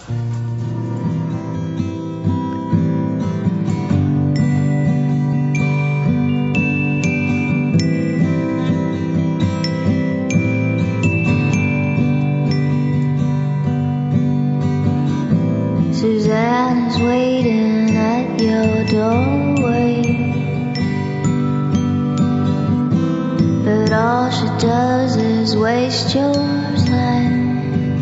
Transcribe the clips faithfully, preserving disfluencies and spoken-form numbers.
Suzanne is waiting at your doorway, but all she does is waste your time,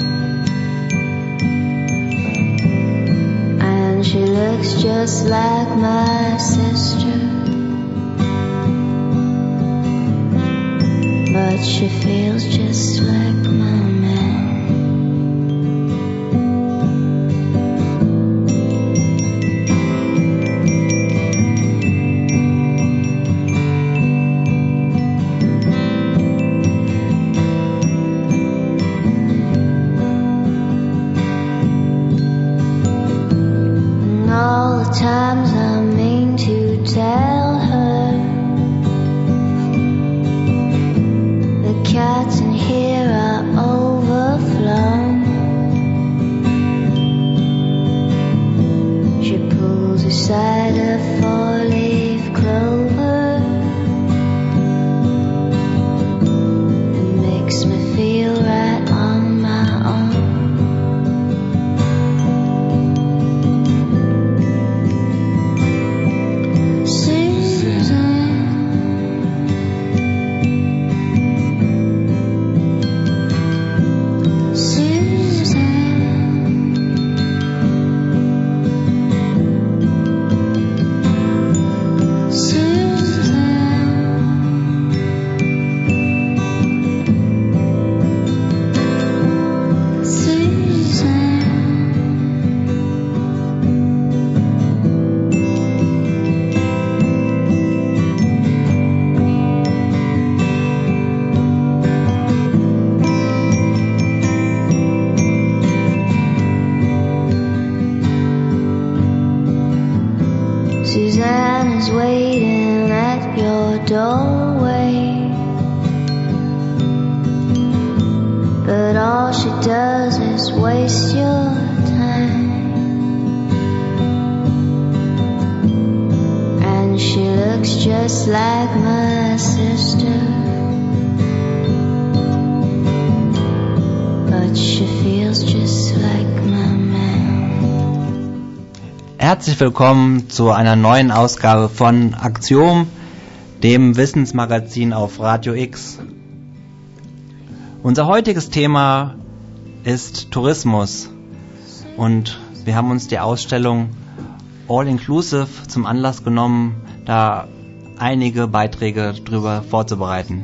and she looks just like my sister, but she feels just like my man. Times I mean to tell her the cats in here are overflown. She pulls aside a four-leaf clover and makes me feel right on my own. Suzanne is waiting at your doorway, but all she does is waste your time, and she looks just like my sister, but she feels just like my man. Herzlich willkommen zu einer neuen Ausgabe von Aktion, dem Wissensmagazin auf Radio X. Unser heutiges Thema ist Tourismus und wir haben uns die Ausstellung All Inclusive zum Anlass genommen, da einige Beiträge drüber vorzubereiten.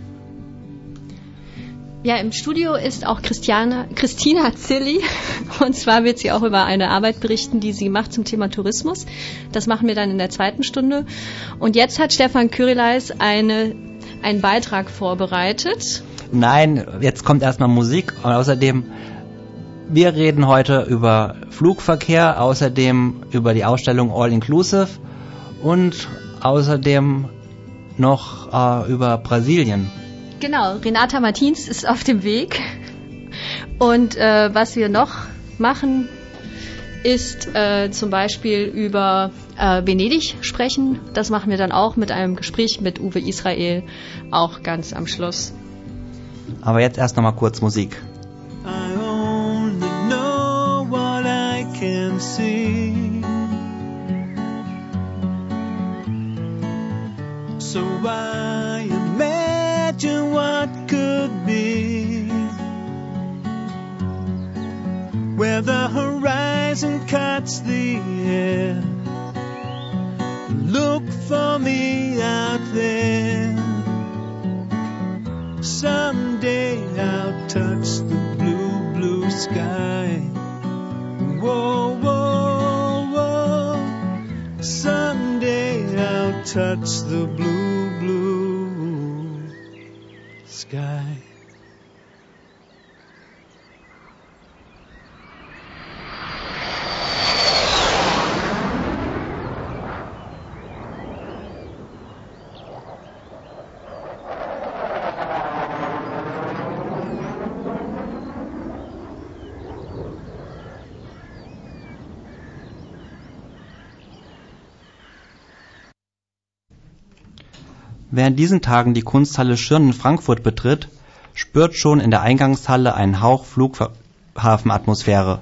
Ja, im Studio ist auch Christiane, Christina Zilli, und zwar wird sie auch über eine Arbeit berichten, die sie macht zum Thema Tourismus. Das machen wir dann in der zweiten Stunde. Und jetzt hat Stefan Kyrileis eine, einen Beitrag vorbereitet. Nein, jetzt kommt erstmal Musik und außerdem, wir reden heute über Flugverkehr, außerdem über die Ausstellung All Inclusive und außerdem noch äh, über Brasilien. Genau, Renata Martins ist auf dem Weg. Und äh, was wir noch machen, ist äh, zum Beispiel über äh, Venedig sprechen. Das machen wir dann auch mit einem Gespräch mit Uwe Israel, auch ganz am Schluss. Aber jetzt erst noch mal kurz Musik. I only know what I can see, so I imagine what could be, where the horizon cuts the air. Look for me out there. Someday I'll touch the blue, blue sky. Whoa, whoa, whoa. Someday I'll touch the blue, blue sky. Wer in diesen Tagen die Kunsthalle Schirn in Frankfurt betritt, spürt schon in der Eingangshalle einen Hauch Flughafenatmosphäre.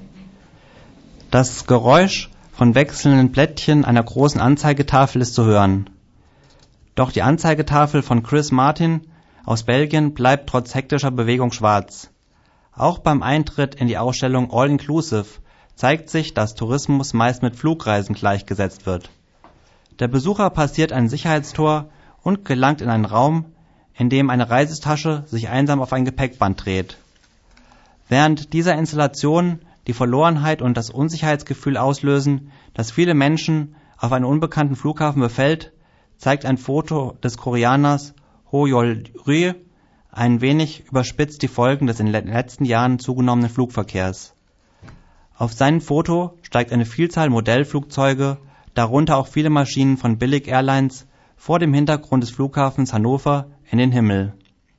Das Geräusch von wechselnden Blättchen einer großen Anzeigetafel ist zu hören. Doch die Anzeigetafel von Chris Martin aus Belgien bleibt trotz hektischer Bewegung schwarz. Auch beim Eintritt in die Ausstellung All Inclusive zeigt sich, dass Tourismus meist mit Flugreisen gleichgesetzt wird. Der Besucher passiert ein Sicherheitstor und gelangt in einen Raum, in dem eine Reisetasche sich einsam auf ein Gepäckband dreht. Während dieser Installation die Verlorenheit und das Unsicherheitsgefühl auslösen, das viele Menschen auf einen unbekannten Flughafen befällt, zeigt ein Foto des Koreaners Ho Yeol-ryu ein wenig überspitzt die Folgen des in den letzten Jahren zugenommenen Flugverkehrs. Auf seinem Foto steigt eine Vielzahl Modellflugzeuge, darunter auch viele Maschinen von Billig-Airlines, vor dem Hintergrund des Flughafens Hannover in den Himmel.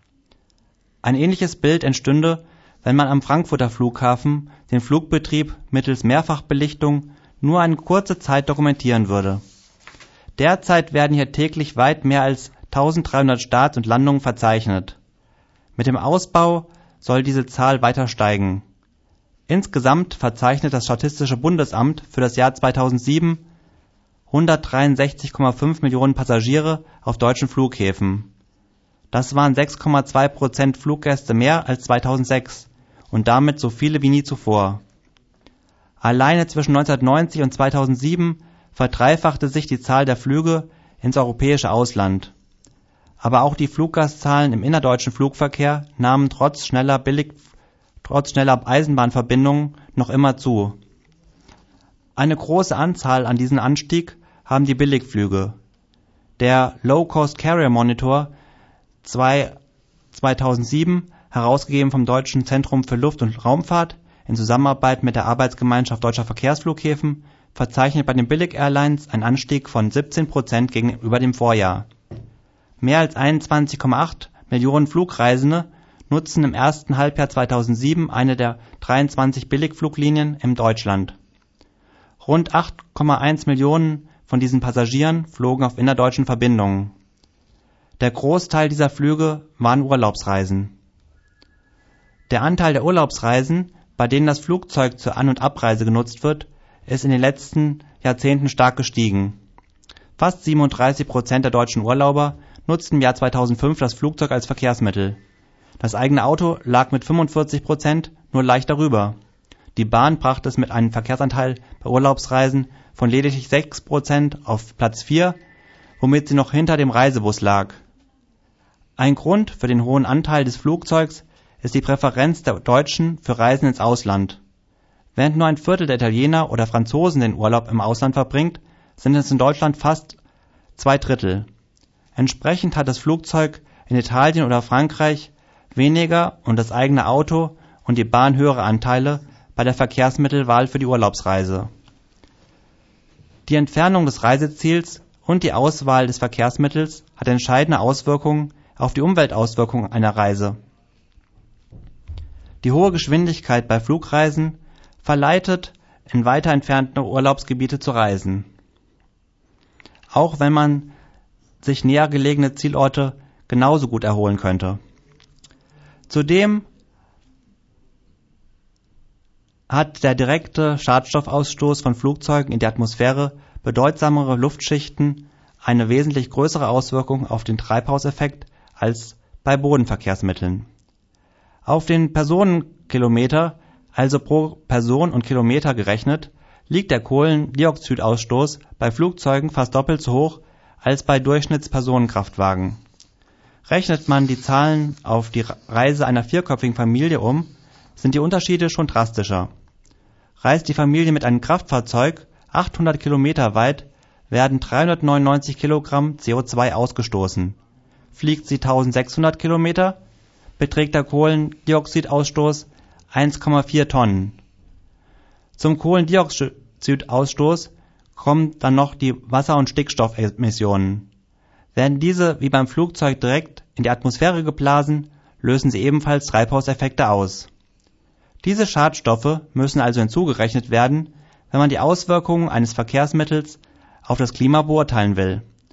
Ein ähnliches Bild entstünde, wenn man am Frankfurter Flughafen den Flugbetrieb mittels Mehrfachbelichtung nur eine kurze Zeit dokumentieren würde. Derzeit werden hier täglich weit mehr als eintausenddreihundert Starts und Landungen verzeichnet. Mit dem Ausbau soll diese Zahl weiter steigen. Insgesamt verzeichnet das Statistische Bundesamt für das Jahr zweitausendsieben hundertdreiundsechzig Komma fünf Millionen Passagiere auf deutschen Flughäfen. Das waren sechs Komma zwei Prozent Fluggäste mehr als zweitausendsechs und damit so viele wie nie zuvor. Alleine zwischen neunzehnhundertneunzig und zweitausendsieben verdreifachte sich die Zahl der Flüge ins europäische Ausland. Aber auch die Fluggastzahlen im innerdeutschen Flugverkehr nahmen trotz schneller, billig, trotz schneller Eisenbahnverbindungen noch immer zu. Eine große Anzahl an diesen Anstieg haben die Billigflüge. Der Low-Cost Carrier Monitor zweitausendsieben, herausgegeben vom Deutschen Zentrum für Luft- und Raumfahrt in Zusammenarbeit mit der Arbeitsgemeinschaft Deutscher Verkehrsflughäfen, verzeichnet bei den Billig-Airlines einen Anstieg von siebzehn Prozent gegenüber dem Vorjahr. Mehr als einundzwanzig Komma acht Millionen Flugreisende nutzen im ersten Halbjahr zweitausendsieben eine der dreiundzwanzig Billigfluglinien in Deutschland. Rund acht Komma eins Millionen von diesen Passagieren flogen auf innerdeutschen Verbindungen. Der Großteil dieser Flüge waren Urlaubsreisen. Der Anteil der Urlaubsreisen, bei denen das Flugzeug zur An- und Abreise genutzt wird, ist in den letzten Jahrzehnten stark gestiegen. Fast siebenunddreißig Prozent der deutschen Urlauber nutzten im Jahr zweitausendfünf das Flugzeug als Verkehrsmittel. Das eigene Auto lag mit fünfundvierzig Prozent nur leicht darüber. Die Bahn brachte es mit einem Verkehrsanteil bei Urlaubsreisen von lediglich sechs Prozent auf Platz vier, womit sie noch hinter dem Reisebus lag. Ein Grund für den hohen Anteil des Flugzeugs ist die Präferenz der Deutschen für Reisen ins Ausland. Während nur ein Viertel der Italiener oder Franzosen den Urlaub im Ausland verbringt, sind es in Deutschland fast zwei Drittel. Entsprechend hat das Flugzeug in Italien oder Frankreich weniger und das eigene Auto und die Bahn höhere Anteile bei der Verkehrsmittelwahl für die Urlaubsreise. Die Entfernung des Reiseziels und die Auswahl des Verkehrsmittels hat entscheidende Auswirkungen auf die Umweltauswirkungen einer Reise. Die hohe Geschwindigkeit bei Flugreisen verleitet, in weiter entfernte Urlaubsgebiete zu reisen, auch wenn man sich näher gelegene Zielorte genauso gut erholen könnte. Zudem hat der direkte Schadstoffausstoß von Flugzeugen in die Atmosphäre bedeutsamere Luftschichten eine wesentlich größere Auswirkung auf den Treibhauseffekt als bei Bodenverkehrsmitteln. Auf den Personenkilometer, also pro Person und Kilometer gerechnet, liegt der Kohlendioxidausstoß bei Flugzeugen fast doppelt so hoch als bei Durchschnittspersonenkraftwagen. Rechnet man die Zahlen auf die Reise einer vierköpfigen Familie um, sind die Unterschiede schon drastischer. Reist die Familie mit einem Kraftfahrzeug achthundert Kilometer weit, werden dreihundertneunundneunzig Kilogramm C O zwei ausgestoßen. Fliegt sie eintausendsechshundert Kilometer, beträgt der Kohlendioxidausstoß eins Komma vier Tonnen. Zum Kohlendioxidausstoß kommen dann noch die Wasser- und Stickstoffemissionen. Werden diese wie beim Flugzeug direkt in die Atmosphäre geblasen, lösen sie ebenfalls Treibhauseffekte aus. Diese Schadstoffe müssen also hinzugerechnet werden, wenn man die Auswirkungen eines Verkehrsmittels auf das Klima beurteilen will.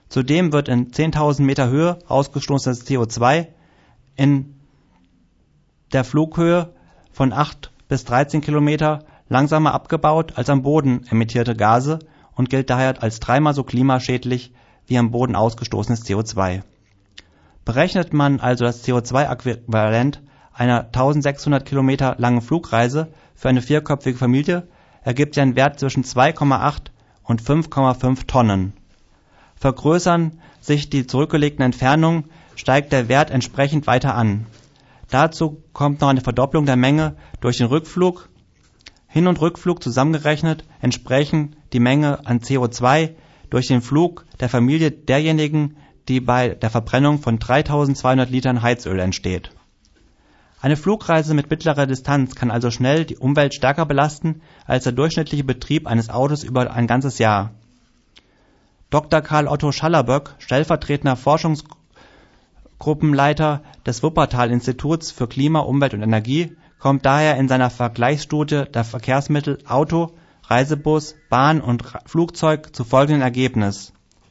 Zudem wird in zehntausend Meter Höhe ausgestoßenes C O zwei in der Flughöhe von acht bis dreizehn Kilometer langsamer abgebaut als am Boden emittierte Gase und gilt daher als dreimal so klimaschädlich wie am Boden ausgestoßenes C O zwei. Berechnet man also das C O zwei Äquivalent einer eintausendsechshundert Kilometer langen Flugreise für eine vierköpfige Familie, ergibt sie einen Wert zwischen zwei Komma acht und fünf Komma fünf Tonnen. Vergrößern sich die zurückgelegten Entfernungen, steigt der Wert entsprechend weiter an. Dazu kommt noch eine Verdopplung der Menge durch den Rückflug. Hin- und Rückflug zusammengerechnet entsprechen die Menge an C O zwei durch den Flug der Familie derjenigen, die bei der Verbrennung von dreitausendzweihundert Litern Heizöl entsteht. Eine Flugreise mit mittlerer Distanz kann also schnell die Umwelt stärker belasten als der durchschnittliche Betrieb eines Autos über ein ganzes Jahr. Doktor Karl Otto Schallerböck, stellvertretender Forschungsgruppenleiter des Wuppertal-Instituts für Klima, Umwelt und Energie, kommt daher in seiner Vergleichsstudie der Verkehrsmittel Auto, Reisebus, Bahn und Flugzeug zu folgendem Ergebnis.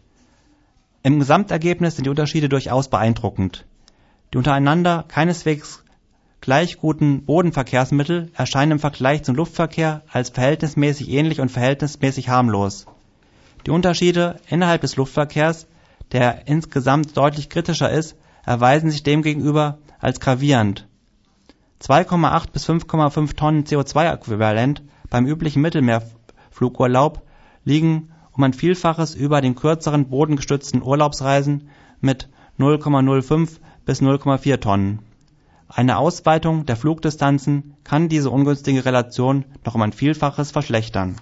Im Gesamtergebnis sind die Unterschiede durchaus beeindruckend. Die untereinander keineswegs gleich guten Bodenverkehrsmittel erscheinen im Vergleich zum Luftverkehr als verhältnismäßig ähnlich und verhältnismäßig harmlos. Die Unterschiede innerhalb des Luftverkehrs, der insgesamt deutlich kritischer ist, erweisen sich demgegenüber als gravierend. zwei Komma acht bis fünf Komma fünf Tonnen C O zwei Äquivalent beim üblichen Mittelmeerflugurlaub liegen um ein Vielfaches über den kürzeren bodengestützten Urlaubsreisen mit null Komma null fünf bis null Komma vier Tonnen. Eine Ausweitung der Flugdistanzen kann diese ungünstige Relation noch um ein Vielfaches verschlechtern.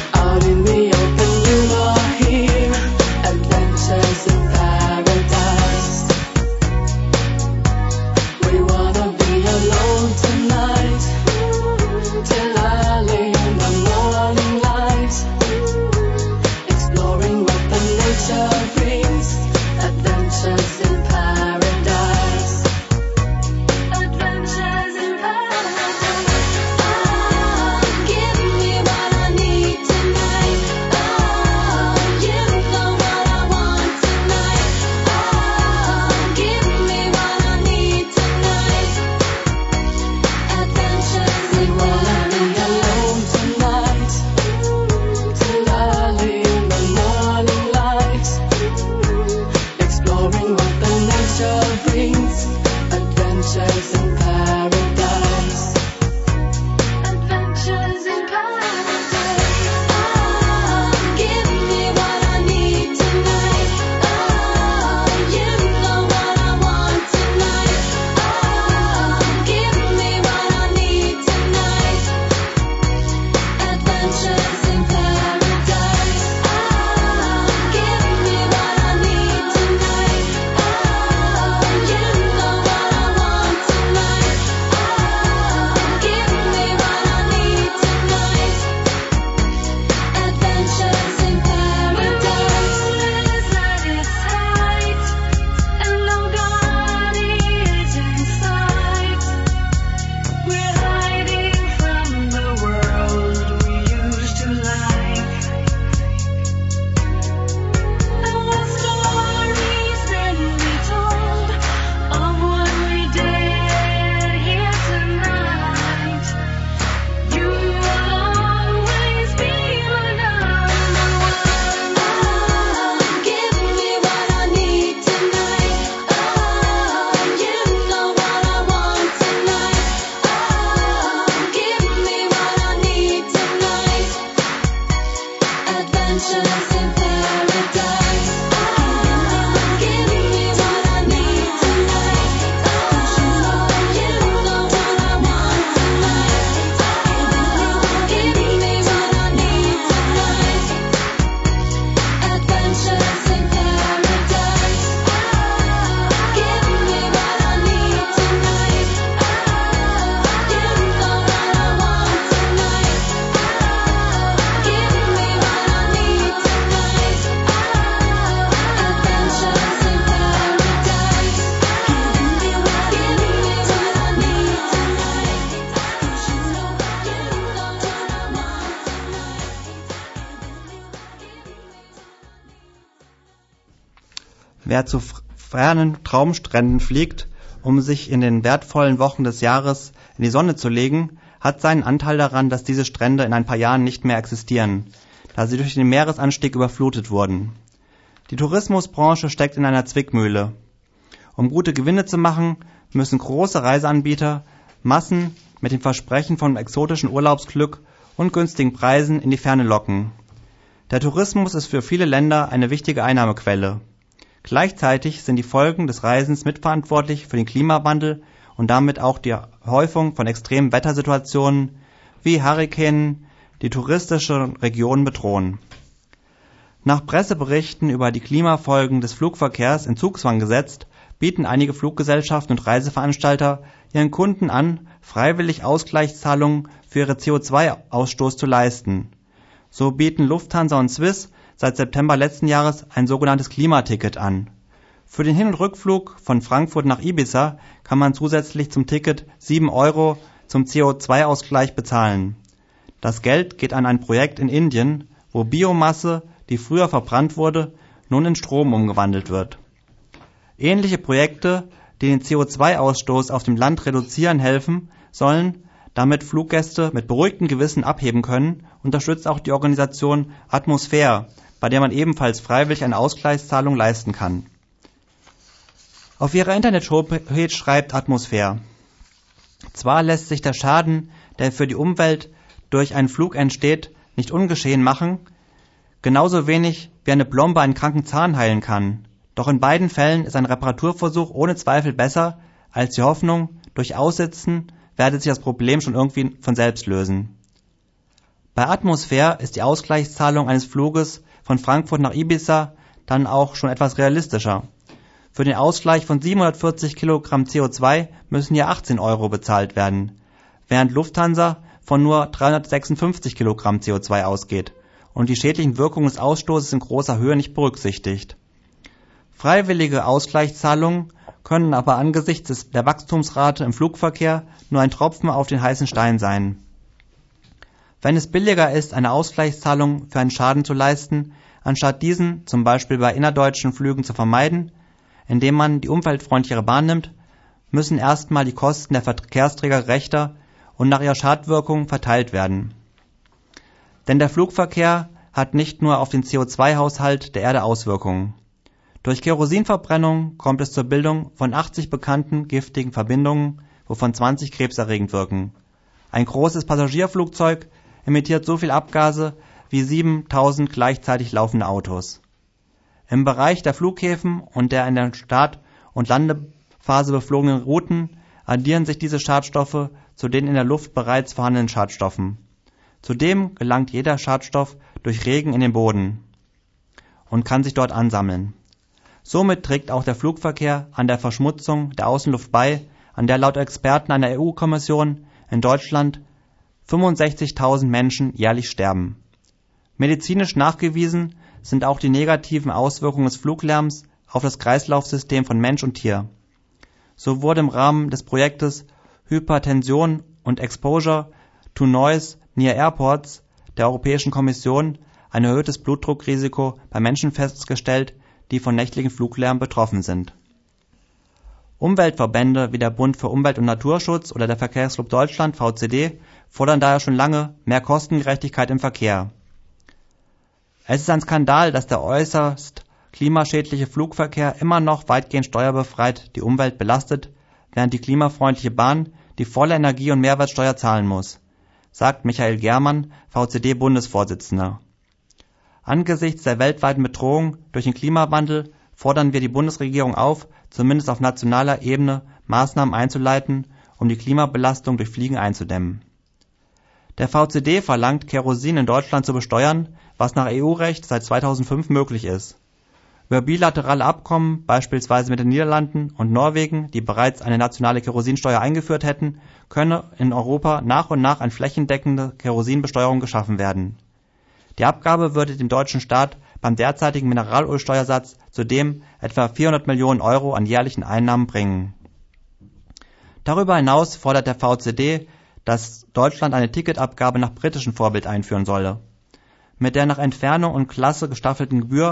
Adventures in paradise. Wer zu fernen Traumstränden fliegt, um sich in den wertvollen Wochen des Jahres in die Sonne zu legen, hat seinen Anteil daran, dass diese Strände in ein paar Jahren nicht mehr existieren, da sie durch den Meeresanstieg überflutet wurden. Die Tourismusbranche steckt in einer Zwickmühle. Um gute Gewinne zu machen, müssen große Reiseanbieter Massen mit dem Versprechen von exotischen Urlaubsglück und günstigen Preisen in die Ferne locken. Der Tourismus ist für viele Länder eine wichtige Einnahmequelle. Gleichzeitig sind die Folgen des Reisens mitverantwortlich für den Klimawandel und damit auch die Häufung von extremen Wettersituationen wie Hurrikanen, die touristische Regionen bedrohen. Nach Presseberichten über die Klimafolgen des Flugverkehrs in Zugzwang gesetzt, bieten einige Fluggesellschaften und Reiseveranstalter ihren Kunden an, freiwillig Ausgleichszahlungen für ihre C O zwei Ausstoß zu leisten. So bieten Lufthansa und Swiss seit September letzten Jahres ein sogenanntes Klimaticket an. Für den Hin- und Rückflug von Frankfurt nach Ibiza kann man zusätzlich zum Ticket sieben Euro zum C O zwei Ausgleich bezahlen. Das Geld geht an ein Projekt in Indien, wo Biomasse, die früher verbrannt wurde, nun in Strom umgewandelt wird. Ähnliche Projekte, die den C O zwei Ausstoß auf dem Land reduzieren helfen sollen, damit Fluggäste mit beruhigtem Gewissen abheben können, unterstützt auch die Organisation Atmosphäre, bei der man ebenfalls freiwillig eine Ausgleichszahlung leisten kann. Auf ihrer Internet-Homepage schreibt Atmosphäre: Zwar lässt sich der Schaden, der für die Umwelt durch einen Flug entsteht, nicht ungeschehen machen, genauso wenig wie eine Plombe einen kranken Zahn heilen kann. Doch in beiden Fällen ist ein Reparaturversuch ohne Zweifel besser als die Hoffnung, durch Aussitzen werde sich das Problem schon irgendwie von selbst lösen. Bei Atmosphäre ist die Ausgleichszahlung eines Fluges von Frankfurt nach Ibiza dann auch schon etwas realistischer. Für den Ausgleich von siebenhundertvierzig Kilogramm C O zwei müssen hier achtzehn Euro bezahlt werden, während Lufthansa von nur dreihundertsechsundfünfzig Kilogramm C O zwei ausgeht und die schädlichen Wirkungen des Ausstoßes in großer Höhe nicht berücksichtigt. Freiwillige Ausgleichszahlungen können aber angesichts der Wachstumsrate im Flugverkehr nur ein Tropfen auf den heißen Stein sein. Wenn es billiger ist, eine Ausgleichszahlung für einen Schaden zu leisten, anstatt diesen zum Beispiel bei innerdeutschen Flügen zu vermeiden, indem man die umweltfreundlichere Bahn nimmt, müssen erstmal die Kosten der Verkehrsträger gerechter und nach ihrer Schadwirkung verteilt werden. Denn der Flugverkehr hat nicht nur auf den C O zwei Haushalt der Erde Auswirkungen. Durch Kerosinverbrennung kommt es zur Bildung von achtzig bekannten giftigen Verbindungen, wovon zwanzig krebserregend wirken. Ein großes Passagierflugzeug emittiert so viel Abgase wie siebentausend gleichzeitig laufende Autos. Im Bereich der Flughäfen und der in der Start- und Landephase beflogenen Routen addieren sich diese Schadstoffe zu den in der Luft bereits vorhandenen Schadstoffen. Zudem gelangt jeder Schadstoff durch Regen in den Boden und kann sich dort ansammeln. Somit trägt auch der Flugverkehr an der Verschmutzung der Außenluft bei, an der laut Experten einer E U-Kommission in Deutschland fünfundsechzigtausend Menschen jährlich sterben. Medizinisch nachgewiesen sind auch die negativen Auswirkungen des Fluglärms auf das Kreislaufsystem von Mensch und Tier. So wurde im Rahmen des Projektes Hypertension und Exposure to Noise Near Airports der Europäischen Kommission ein erhöhtes Blutdruckrisiko bei Menschen festgestellt, die von nächtlichen Fluglärm betroffen sind. Umweltverbände wie der Bund für Umwelt- und Naturschutz oder der Verkehrsclub Deutschland V C D fordern daher schon lange mehr Kostengerechtigkeit im Verkehr. Es ist ein Skandal, dass der äußerst klimaschädliche Flugverkehr immer noch weitgehend steuerbefreit die Umwelt belastet, während die klimafreundliche Bahn die volle Energie- und Mehrwertsteuer zahlen muss, sagt Michael Germann, V C D-Bundesvorsitzender. Angesichts der weltweiten Bedrohung durch den Klimawandel fordern wir die Bundesregierung auf, zumindest auf nationaler Ebene Maßnahmen einzuleiten, um die Klimabelastung durch Fliegen einzudämmen. Der V C D verlangt, Kerosin in Deutschland zu besteuern, was nach E U-Recht seit zweitausendfünf möglich ist. Über bilaterale Abkommen, beispielsweise mit den Niederlanden und Norwegen, die bereits eine nationale Kerosinsteuer eingeführt hätten, könne in Europa nach und nach eine flächendeckende Kerosinbesteuerung geschaffen werden. Die Abgabe würde dem deutschen Staat beim derzeitigen Mineralölsteuersatz zudem etwa vierhundert Millionen Euro an jährlichen Einnahmen bringen. Darüber hinaus fordert der V C D, dass Deutschland eine Ticketabgabe nach britischem Vorbild einführen solle. Mit der nach Entfernung und Klasse gestaffelten Gebühr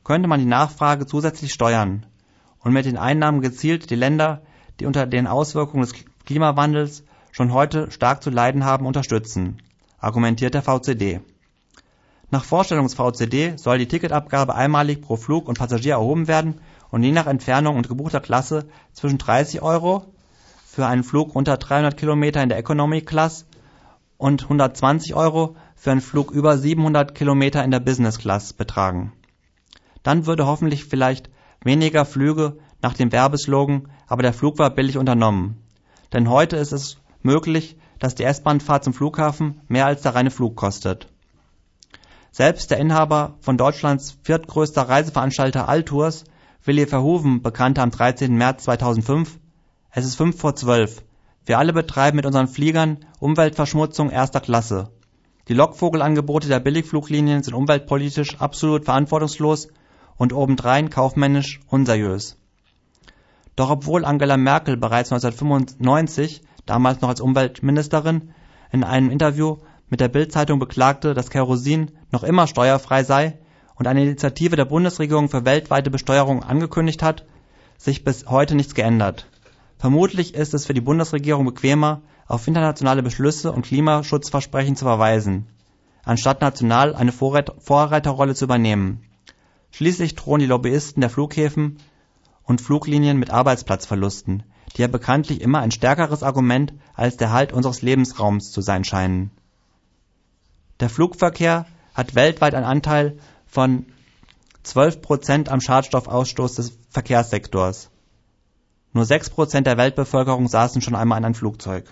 könnte man die Nachfrage zusätzlich steuern und mit den Einnahmen gezielt die Länder, die unter den Auswirkungen des Klimawandels schon heute stark zu leiden haben, unterstützen, argumentiert der V C D. Nach Vorstellung des V C D soll die Ticketabgabe einmalig pro Flug und Passagier erhoben werden und je nach Entfernung und gebuchter Klasse zwischen dreißig Euro für einen Flug unter dreihundert Kilometer in der Economy Class und hundertzwanzig Euro für einen Flug über siebenhundert Kilometer in der Business Class betragen. Dann würde hoffentlich vielleicht weniger Flüge nach dem Werbeslogan „Aber der Flug war billig" unternommen. Denn heute ist es möglich, dass die S-Bahn-Fahrt zum Flughafen mehr als der reine Flug kostet. Selbst der Inhaber von Deutschlands viertgrößter Reiseveranstalter Altours, Willi Verhoeven, bekannte am dreizehnten März zweitausendfünf: Es ist fünf vor zwölf. Wir alle betreiben mit unseren Fliegern Umweltverschmutzung erster Klasse. Die Lockvogelangebote der Billigfluglinien sind umweltpolitisch absolut verantwortungslos und obendrein kaufmännisch unseriös. Doch obwohl Angela Merkel bereits neunzehnhundertfünfundneunzig, damals noch als Umweltministerin, in einem Interview mit der Bild-Zeitung beklagte, dass Kerosin noch immer steuerfrei sei und eine Initiative der Bundesregierung für weltweite Besteuerung angekündigt hat, sich bis heute nichts geändert. Vermutlich ist es für die Bundesregierung bequemer, auf internationale Beschlüsse und Klimaschutzversprechen zu verweisen, anstatt national eine Vorreit- Vorreiterrolle zu übernehmen. Schließlich drohen die Lobbyisten der Flughäfen und Fluglinien mit Arbeitsplatzverlusten, die ja bekanntlich immer ein stärkeres Argument als der Halt unseres Lebensraums zu sein scheinen. Der Flugverkehr hat weltweit einen Anteil von zwölf Prozent am Schadstoffausstoß des Verkehrssektors. Nur sechs Prozent der Weltbevölkerung saßen schon einmal in einem Flugzeug.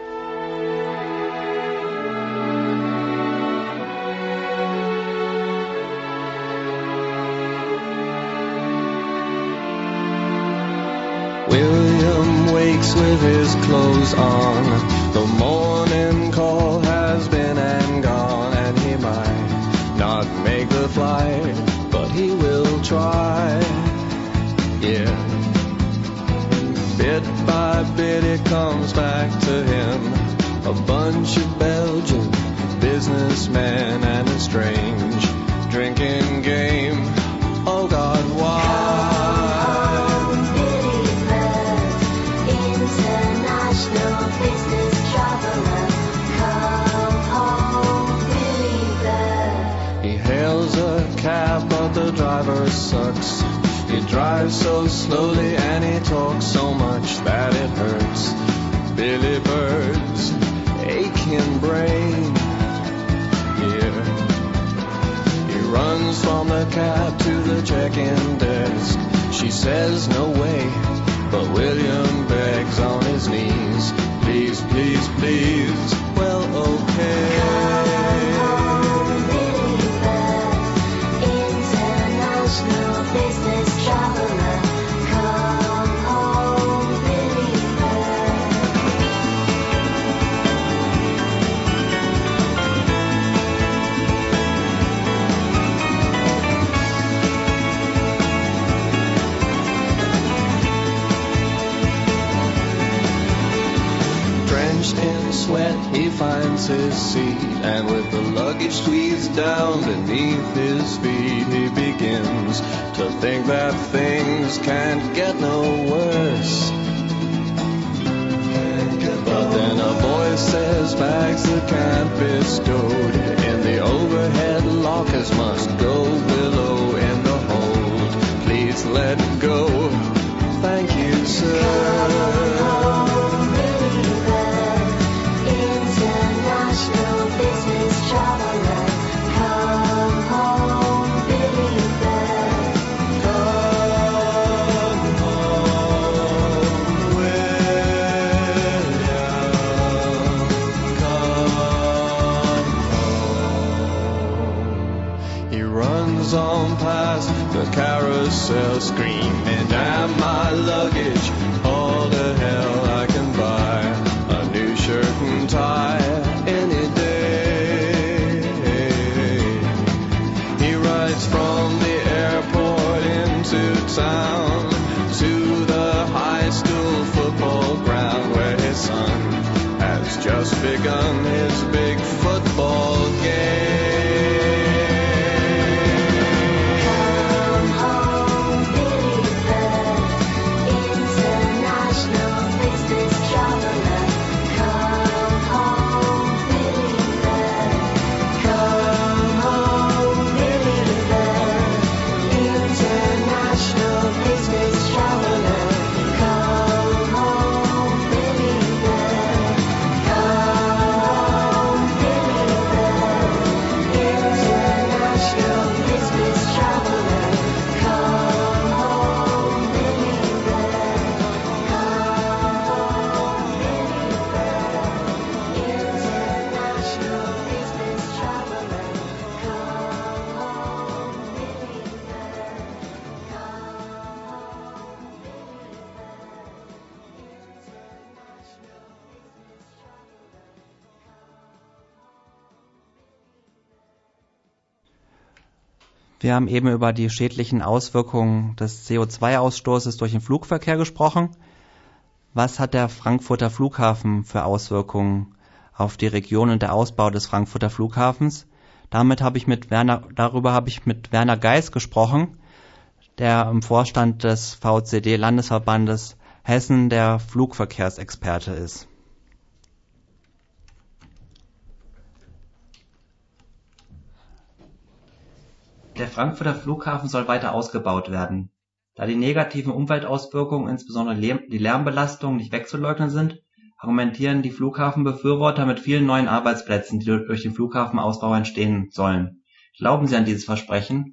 William wakes with his clothes on. The morning call has been and gone, and he might not make the flight, but he will try. Yeah. Bit by bit it comes back to him. A bunch of Belgian businessmen and a strange drinking game. Oh God, why? Cab, but the driver sucks. He drives so slowly and he talks so much that it hurts. Billy Bird's aching brain. Yeah. He runs from the cab to the check-in desk. She says no way, but William begs on his knees. Please, please, please. Well, okay. Business traveler, come home, Billy Bird. Drenched in sweat, he finds his seat, and with the luggage squeezed down beneath his feet, he begins to think that things can't get no worse. But then a voice says bags that can't be stowed in the overhead lockers must go below in the hold. Please let go. Thank you, sir. On past the carousel screaming, damn my luggage, all the hell I can buy a new shirt and tie any day. He rides from the airport into town to the high school football ground where his son has just begun his big football game. Wir haben eben über die schädlichen Auswirkungen des C O zwei Ausstoßes durch den Flugverkehr gesprochen. Was hat der Frankfurter Flughafen für Auswirkungen auf die Region und der Ausbau des Frankfurter Flughafens? Damit habe ich mit Werner, darüber habe ich mit Werner Geis gesprochen, der im Vorstand des V C D-Landesverbandes Hessen der Flugverkehrsexperte ist. Der Frankfurter Flughafen soll weiter ausgebaut werden. Da die negativen Umweltauswirkungen, insbesondere die Lärmbelastung, nicht wegzuleugnen sind, argumentieren die Flughafenbefürworter mit vielen neuen Arbeitsplätzen, die durch den Flughafenausbau entstehen sollen. Glauben Sie an dieses Versprechen?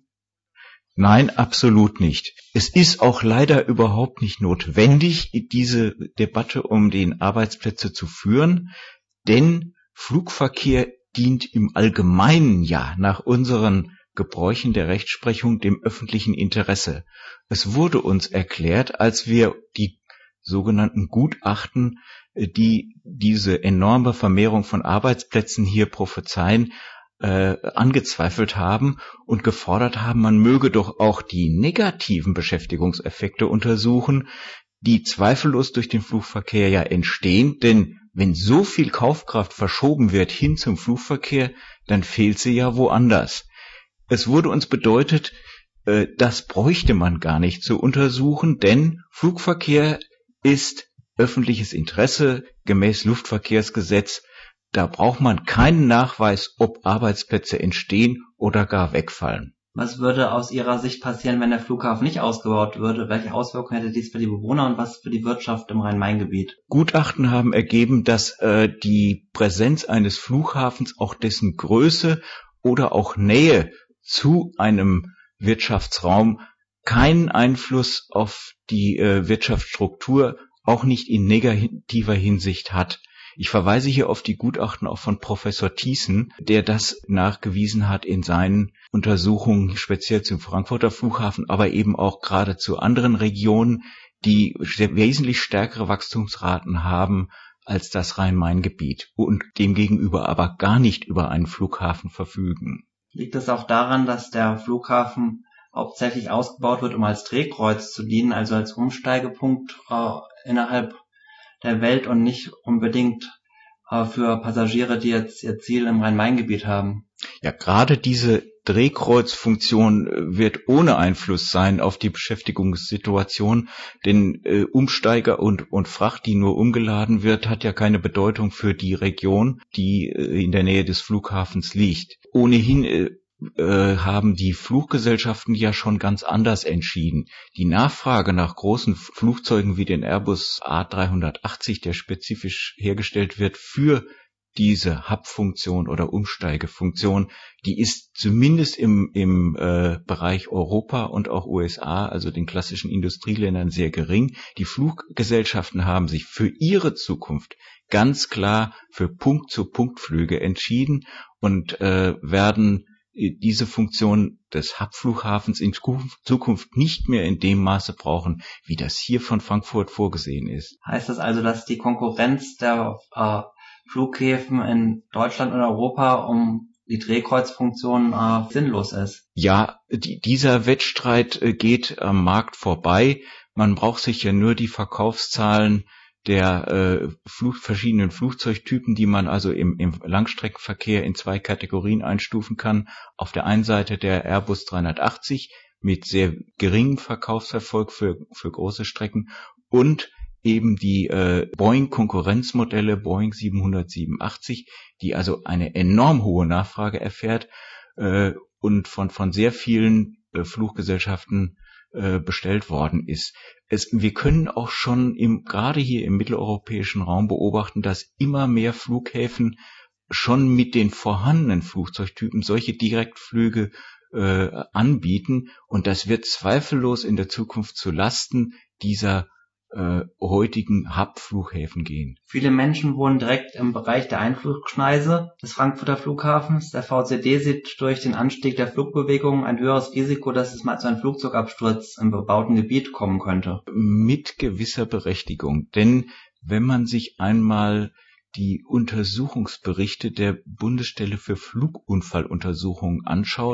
Nein, absolut nicht. Es ist auch leider überhaupt nicht notwendig, diese Debatte um den Arbeitsplätze zu führen, denn Flugverkehr dient im Allgemeinen ja nach unseren Gebräuchen der Rechtsprechung dem öffentlichen Interesse. Es wurde uns erklärt, als wir die sogenannten Gutachten, die diese enorme Vermehrung von Arbeitsplätzen hier prophezeien, äh, angezweifelt haben und gefordert haben, man möge doch auch die negativen Beschäftigungseffekte untersuchen, die zweifellos durch den Flugverkehr ja entstehen, denn wenn so viel Kaufkraft verschoben wird hin zum Flugverkehr, dann fehlt sie ja woanders. Es wurde uns bedeutet, äh, das bräuchte man gar nicht zu untersuchen, denn Flugverkehr ist öffentliches Interesse gemäß Luftverkehrsgesetz. Da braucht man keinen Nachweis, ob Arbeitsplätze entstehen oder gar wegfallen. Was würde aus Ihrer Sicht passieren, wenn der Flughafen nicht ausgebaut würde? Welche Auswirkungen hätte dies für die Bewohner und was für die Wirtschaft im Rhein-Main-Gebiet? Gutachten haben ergeben, dass äh, die Präsenz eines Flughafens, auch dessen Größe oder auch Nähe zu einem Wirtschaftsraum keinen Einfluss auf die äh, Wirtschaftsstruktur, auch nicht in negativer Hinsicht hat. Ich verweise hier auf die Gutachten auch von Professor Thiessen, der das nachgewiesen hat in seinen Untersuchungen, speziell zum Frankfurter Flughafen, aber eben auch gerade zu anderen Regionen, die wesentlich stärkere Wachstumsraten haben als das Rhein-Main-Gebiet und demgegenüber aber gar nicht über einen Flughafen verfügen. Liegt es auch daran, dass der Flughafen hauptsächlich ausgebaut wird, um als Drehkreuz zu dienen, also als Umsteigepunkt äh, innerhalb der Welt und nicht unbedingt äh, für Passagiere, die jetzt ihr Ziel im Rhein-Main-Gebiet haben? Ja, gerade diese Drehkreuzfunktion wird ohne Einfluss sein auf die Beschäftigungssituation, denn äh, Umsteiger und, und Fracht, die nur umgeladen wird, hat ja keine Bedeutung für die Region, die äh, in der Nähe des Flughafens liegt. Ohnehin äh, äh, haben die Fluggesellschaften ja schon ganz anders entschieden. Die Nachfrage nach großen Flugzeugen wie den Airbus A dreihundertachtzig, der spezifisch hergestellt wird für diese Hub-Funktion oder Umsteigefunktion, die ist zumindest im, im äh, Bereich Europa und auch U S A, also den klassischen Industrieländern, sehr gering. Die Fluggesellschaften haben sich für ihre Zukunft ganz klar für Punkt-zu-Punkt-Flüge entschieden und äh, werden diese Funktion des Hub-Flughafens in Zukunft nicht mehr in dem Maße brauchen, wie das hier von Frankfurt vorgesehen ist. Heißt das also, dass die Konkurrenz der äh, Flughäfen in Deutschland und Europa um die Drehkreuzfunktion äh, sinnlos ist? Ja, die, dieser Wettstreit äh, geht am Markt vorbei. Man braucht sich ja nur die Verkaufszahlen der äh, Flug, verschiedenen Flugzeugtypen, die man also im, im Langstreckenverkehr in zwei Kategorien einstufen kann. Auf der einen Seite der Airbus dreihundertachtzig mit sehr geringem Verkaufserfolg für, für große Strecken und eben die äh, Boeing-Konkurrenzmodelle Boeing siebenhundertsiebenundachtzig, die also eine enorm hohe Nachfrage erfährt äh, und von, von sehr vielen äh, Fluggesellschaften äh, bestellt worden ist. Es, wir können auch schon im, gerade hier im mitteleuropäischen Raum beobachten, dass immer mehr Flughäfen schon mit den vorhandenen Flugzeugtypen solche Direktflüge äh, anbieten und das wird zweifellos in der Zukunft zu Lasten dieser äh, heutigen Hub-Flughäfen gehen. Viele Menschen wohnen direkt im Bereich der Einflugschneise des Frankfurter Flughafens. Der V C D sieht durch den Anstieg der Flugbewegungen ein höheres Risiko, dass es mal zu einem Flugzeugabsturz im bebauten Gebiet kommen könnte. Mit gewisser Berechtigung, denn wenn man sich einmal die Untersuchungsberichte der Bundesstelle für Flugunfalluntersuchungen anschaut,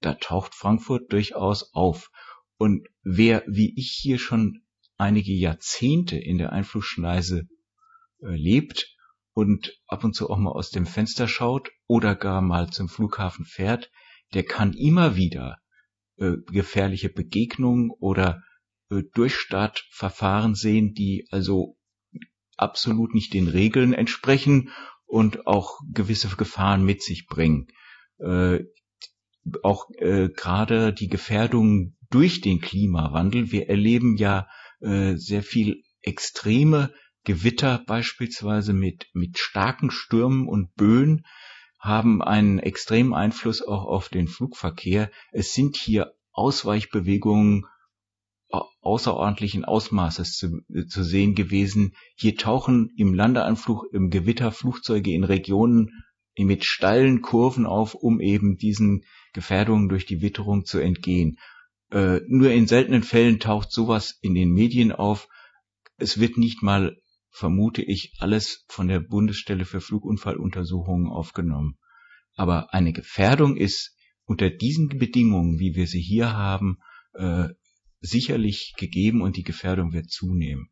da taucht Frankfurt durchaus auf. Und wer wie ich hier schon einige Jahrzehnte in der Einflussschneise äh, lebt und ab und zu auch mal aus dem Fenster schaut oder gar mal zum Flughafen fährt, der kann immer wieder äh, gefährliche Begegnungen oder äh, Durchstartverfahren sehen, die also absolut nicht den Regeln entsprechen und auch gewisse Gefahren mit sich bringen. Äh, auch äh, gerade die Gefährdung durch den Klimawandel. Wir erleben ja äh, sehr viel extreme Gewitter, beispielsweise mit mit starken Stürmen und Böen, haben einen extremen Einfluss auch auf den Flugverkehr. Es sind hier Ausweichbewegungen außerordentlichen Ausmaßes zu, zu sehen gewesen. Hier tauchen im Landeanflug, im Gewitter Flugzeuge in Regionen mit steilen Kurven auf, um eben diesen Gefährdungen durch die Witterung zu entgehen. Äh, nur in seltenen Fällen taucht sowas in den Medien auf. Es wird nicht mal, vermute ich, alles von der Bundesstelle für Flugunfalluntersuchungen aufgenommen. Aber eine Gefährdung ist unter diesen Bedingungen, wie wir sie hier haben, äh, sicherlich gegeben und die Gefährdung wird zunehmen.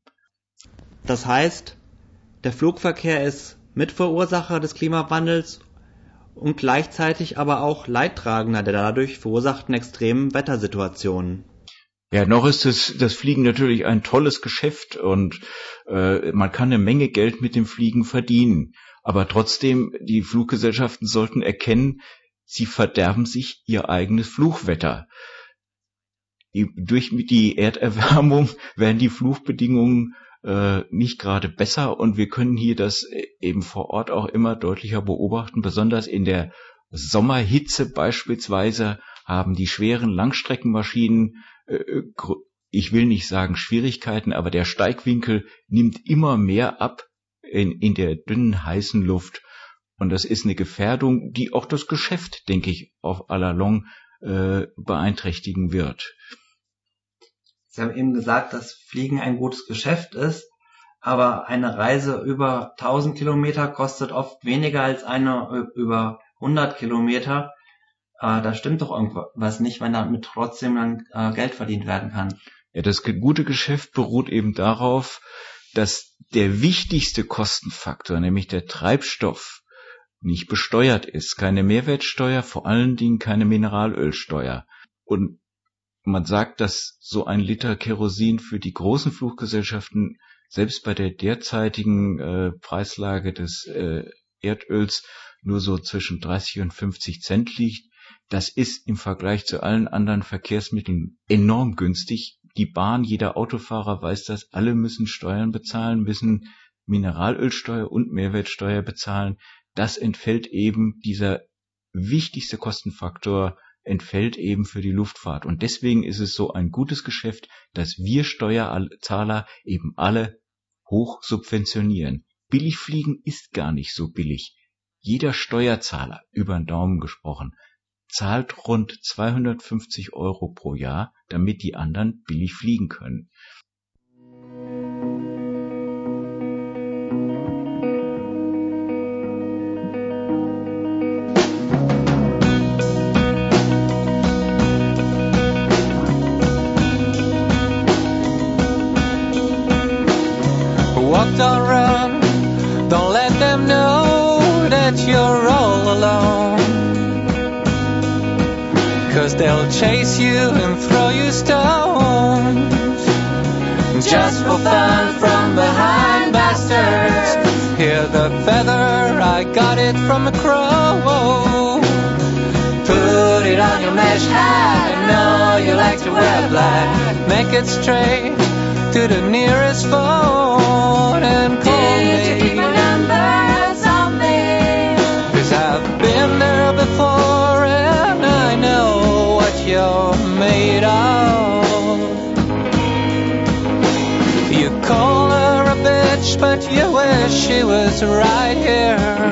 Das heißt, der Flugverkehr ist Mitverursacher des Klimawandels und gleichzeitig aber auch Leidtragender der dadurch verursachten extremen Wettersituationen. Ja, noch ist es, das Fliegen natürlich ein tolles Geschäft und äh, man kann eine Menge Geld mit dem Fliegen verdienen. Aber trotzdem, die Fluggesellschaften sollten erkennen, sie verderben sich ihr eigenes Flugwetter. Die, durch die Erderwärmung werden die Flugbedingungen äh, nicht gerade besser und wir können hier das eben vor Ort auch immer deutlicher beobachten. Besonders in der Sommerhitze beispielsweise haben die schweren Langstreckenmaschinen, äh, ich will nicht sagen Schwierigkeiten, aber der Steigwinkel nimmt immer mehr ab in, in der dünnen, heißen Luft. Und das ist eine Gefährdung, die auch das Geschäft, denke ich, auf à la longue äh, beeinträchtigen wird. Sie haben eben gesagt, dass Fliegen ein gutes Geschäft ist, aber eine Reise über tausend Kilometer kostet oft weniger als eine über hundert Kilometer. Äh, da stimmt doch irgendwas nicht, wenn damit trotzdem dann äh, Geld verdient werden kann. Ja, das gute Geschäft beruht eben darauf, dass der wichtigste Kostenfaktor, nämlich der Treibstoff, nicht besteuert ist. Keine Mehrwertsteuer, vor allen Dingen keine Mineralölsteuer. Und man sagt, dass so ein Liter Kerosin für die großen Fluggesellschaften selbst bei der derzeitigen äh, Preislage des äh, Erdöls nur so zwischen dreißig und fünfzig Cent liegt. Das ist im Vergleich zu allen anderen Verkehrsmitteln enorm günstig. Die Bahn, jeder Autofahrer weiß das, alle müssen Steuern bezahlen, müssen Mineralölsteuer und Mehrwertsteuer bezahlen. Das entfällt eben, dieser wichtigste Kostenfaktor entfällt eben für die Luftfahrt. Und deswegen ist es so ein gutes Geschäft, dass wir Steuerzahler eben alle hoch subventionieren. Billig fliegen ist gar nicht so billig. Jeder Steuerzahler, über den Daumen gesprochen, zahlt rund zweihundertfünfzig Euro pro Jahr, damit die anderen billig fliegen können. Walk, don't run, don't let them know that you're all alone. 'Cause they'll chase you and throw you stones. Just for fun from behind, bastards. Hear the feather, I got it from a crow. Put it on your mesh hat, I know you like to wear black. Make it straight to the nearest phone and call me. Did you keep my numbers on me? 'Cause I've been there before and I know what you're made of. You call her a bitch, but you wish she was right here.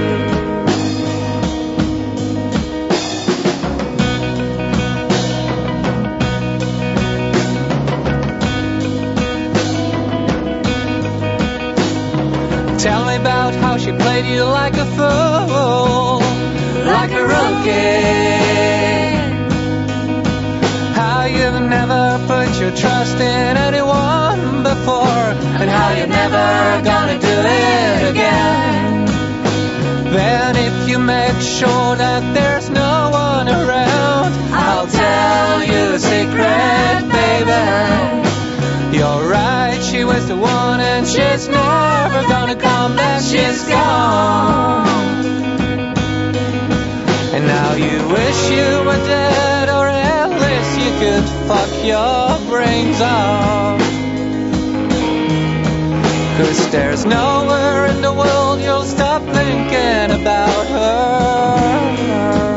Tell me about how she played you like a fool, like a rookie. your trust in anyone before, and how you're never gonna do it again. Then if you make sure that there's no one around, I'll tell you a secret, baby. You're right, she was the one, and she's never gonna come back, she's gone. And now you wish you were dead, or at least you could fuck your brains off. 'Cause there's nowhere in the world you'll stop thinking about her.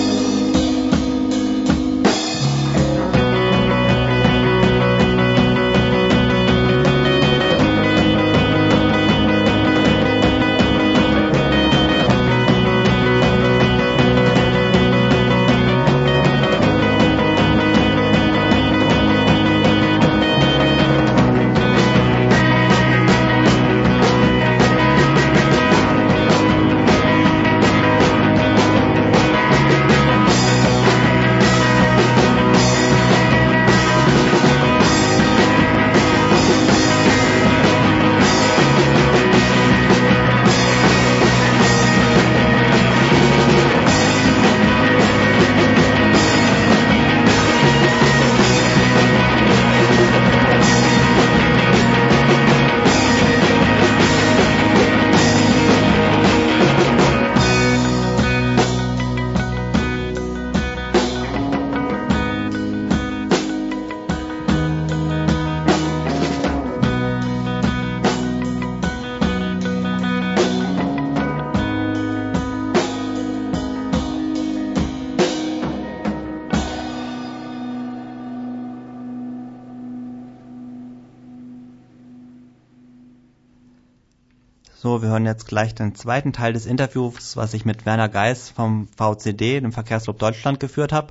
So, wir hören jetzt gleich den zweiten Teil des Interviews, was ich mit Werner Geis vom V C D, dem Verkehrsclub Deutschland, geführt habe.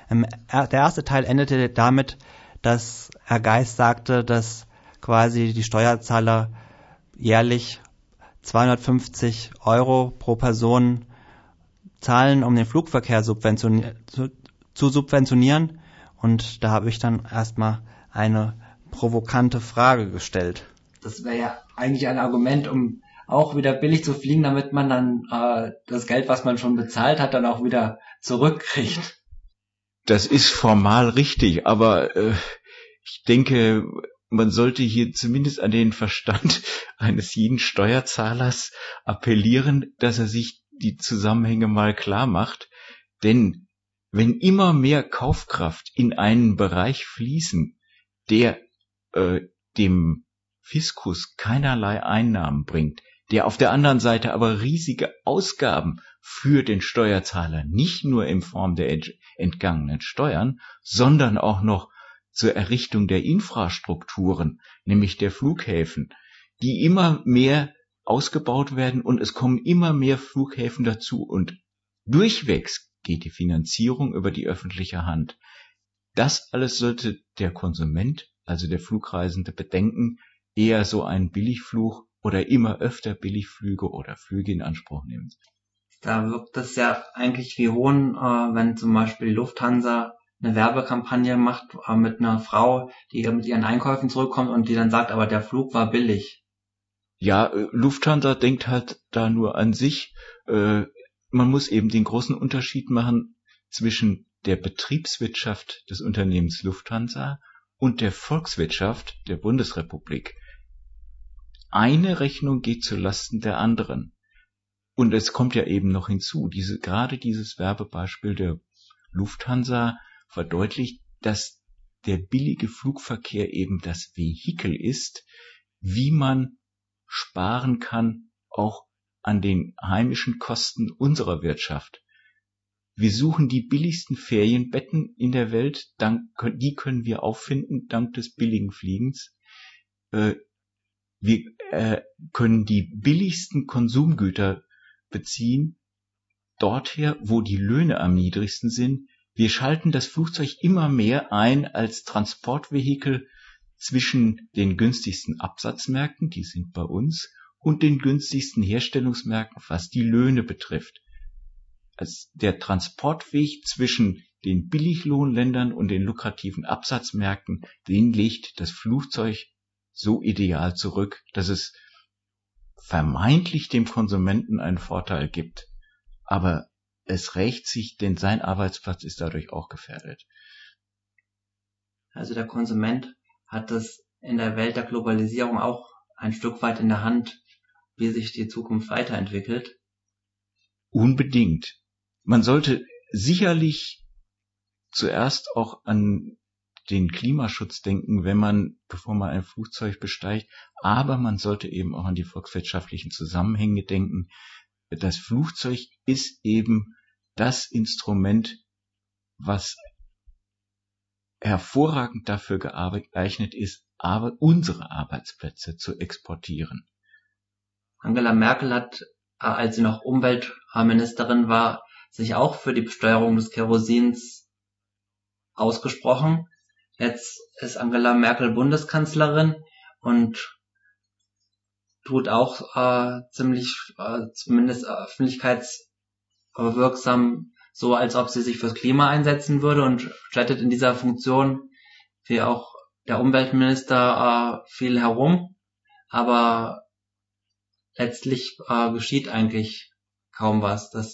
Der erste Teil endete damit, dass Herr Geis sagte, dass quasi die Steuerzahler jährlich zweihundertfünfzig Euro pro Person zahlen, um den Flugverkehr subventioni- zu, zu subventionieren. Und da habe ich dann erstmal eine provokante Frage gestellt. Das wäre ja eigentlich ein Argument, um auch wieder billig zu fliegen, damit man dann äh, das Geld, was man schon bezahlt hat, dann auch wieder zurückkriegt. Das ist formal richtig, aber äh, ich denke, man sollte hier zumindest an den Verstand eines jeden Steuerzahlers appellieren, dass er sich die Zusammenhänge mal klar macht. Denn wenn immer mehr Kaufkraft in einen Bereich fließen, der äh, dem Fiskus keinerlei Einnahmen bringt, der auf der anderen Seite aber riesige Ausgaben für den Steuerzahler, nicht nur in Form der entgangenen Steuern, sondern auch noch zur Errichtung der Infrastrukturen, nämlich der Flughäfen, die immer mehr ausgebaut werden und es kommen immer mehr Flughäfen dazu und durchwegs geht die Finanzierung über die öffentliche Hand. Das alles sollte der Konsument, also der Flugreisende, bedenken, eher so einen Billigflug oder immer öfter Billigflüge oder Flüge in Anspruch nimmt. Da wirkt es ja eigentlich wie Hohn, äh, wenn zum Beispiel die Lufthansa eine Werbekampagne macht äh, mit einer Frau, die mit ihren Einkäufen zurückkommt und die dann sagt, aber der Flug war billig. Ja, Lufthansa denkt halt da nur an sich. Äh, man muss eben den großen Unterschied machen zwischen der Betriebswirtschaft des Unternehmens Lufthansa und der Volkswirtschaft der Bundesrepublik. Eine Rechnung geht zu Lasten der anderen. Und es kommt ja eben noch hinzu, diese, gerade dieses Werbebeispiel der Lufthansa verdeutlicht, dass der billige Flugverkehr eben das Vehikel ist, wie man sparen kann, auch an den heimischen Kosten unserer Wirtschaft. Wir suchen die billigsten Ferienbetten in der Welt, dank, die können wir auffinden, dank des billigen Fliegens. Äh, wir äh, können die billigsten Konsumgüter beziehen, dorther, wo die Löhne am niedrigsten sind. Wir schalten das Flugzeug immer mehr ein als Transportvehikel zwischen den günstigsten Absatzmärkten, die sind bei uns, und den günstigsten Herstellungsmärkten, was die Löhne betrifft. Also der Transportweg zwischen den Billiglohnländern und den lukrativen Absatzmärkten, denen legt das Flugzeug so ideal zurück, dass es vermeintlich dem Konsumenten einen Vorteil gibt. Aber es rächt sich, denn sein Arbeitsplatz ist dadurch auch gefährdet. Also der Konsument hat es in der Welt der Globalisierung auch ein Stück weit in der Hand, wie sich die Zukunft weiterentwickelt. Unbedingt. Man sollte sicherlich zuerst auch an den Klimaschutz denken, wenn man, bevor man ein Flugzeug besteigt, aber man sollte eben auch an die volkswirtschaftlichen Zusammenhänge denken. Das Flugzeug ist eben das Instrument, was hervorragend dafür geeignet ist, aber unsere Arbeitsplätze zu exportieren. Angela Merkel hat, als sie noch Umweltministerin war, sich auch für die Besteuerung des Kerosins ausgesprochen. Jetzt ist Angela Merkel Bundeskanzlerin und tut auch äh, ziemlich, äh, zumindest öffentlichkeitswirksam, so als ob sie sich fürs Klima einsetzen würde und stattet in dieser Funktion, wie auch der Umweltminister, äh, viel herum. Aber letztlich äh, geschieht eigentlich kaum was. Das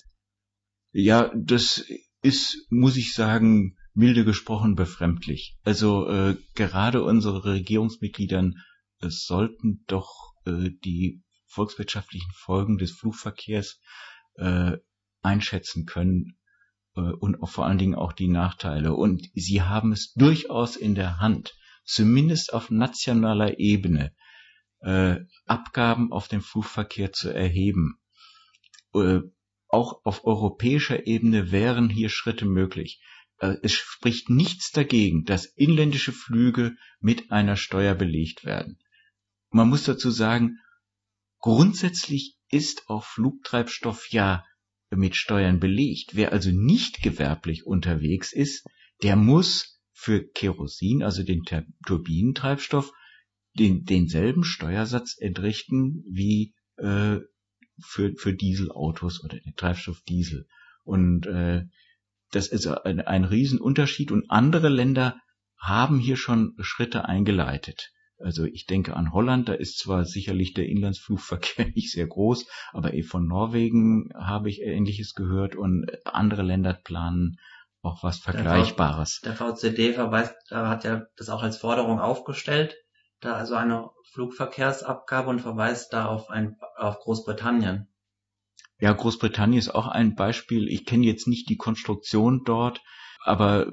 ja, das ist, muss ich sagen, milde gesprochen befremdlich. Also äh, gerade unsere Regierungsmitgliedern äh, sollten doch äh, die volkswirtschaftlichen Folgen des Flugverkehrs äh, einschätzen können äh, und auch vor allen Dingen auch die Nachteile. Und sie haben es durchaus in der Hand, zumindest auf nationaler Ebene, äh, Abgaben auf den Flugverkehr zu erheben. Äh, auch auf europäischer Ebene wären hier Schritte möglich. Es spricht nichts dagegen, dass inländische Flüge mit einer Steuer belegt werden. Man muss dazu sagen, grundsätzlich ist auch Flugtreibstoff ja mit Steuern belegt. Wer also nicht gewerblich unterwegs ist, der muss für Kerosin, also den Turbinentreibstoff, den, denselben Steuersatz entrichten wie äh, für, für Dieselautos oder den Treibstoff Diesel. Und äh, das ist ein, ein Riesenunterschied und andere Länder haben hier schon Schritte eingeleitet. Also ich denke an Holland, da ist zwar sicherlich der Inlandsflugverkehr nicht sehr groß, aber eh von Norwegen habe ich Ähnliches gehört und andere Länder planen auch was Vergleichbares. Der, v, der V C D verweist, hat ja das auch als Forderung aufgestellt, da also eine Flugverkehrsabgabe und verweist da auf, ein, auf Großbritannien. Ja, Großbritannien ist auch ein Beispiel. Ich kenne jetzt nicht die Konstruktion dort, aber